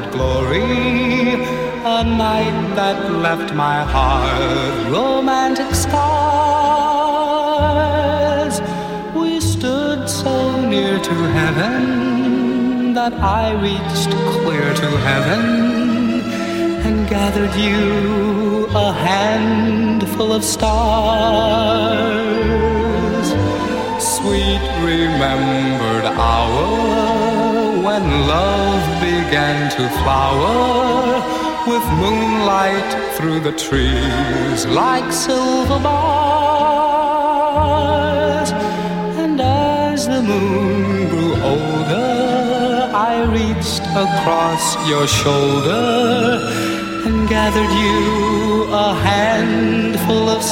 and glory, a night that left my heart romantic scars. We stood so near to heaven that I reached clear to heaven and gathered you a handful of stars. Sweet remembered hour when love began to flower, with moonlight through the trees like silver bars. And as the moon grew older, I reached across your shoulder and gathered you a handful of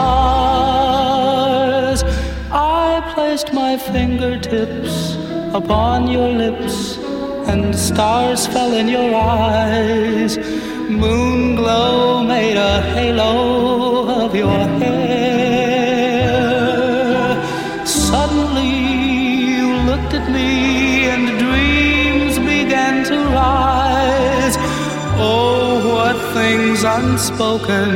stars. I placed my fingertips upon your lips, and stars fell in your eyes. Moon glow made a halo of your hair. Suddenly you looked at me and dreams began to rise. Oh, what things unspoken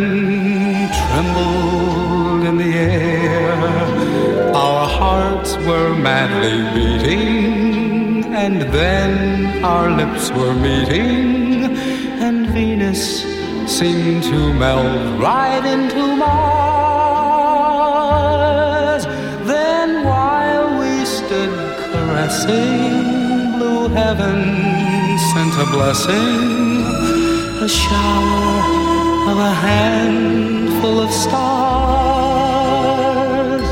trembled in the air. Our hearts were madly beating, and then our lips were meeting, and Venus seemed to melt right into Mars. Then while we stood caressing, blue heaven sent a blessing, a shower of a handful of stars.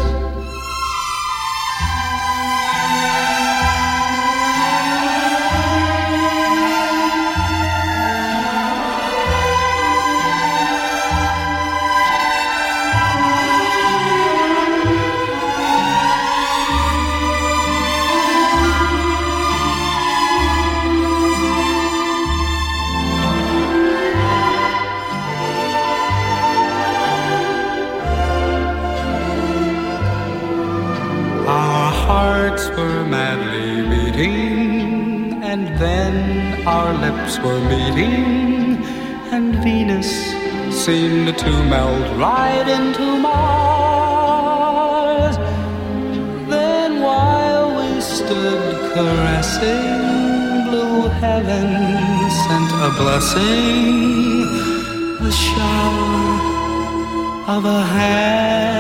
Hearts were madly beating, and then our lips were meeting, and Venus seemed to melt right into Mars. Then while we stood caressing, blue heaven sent a blessing, a shower of a hand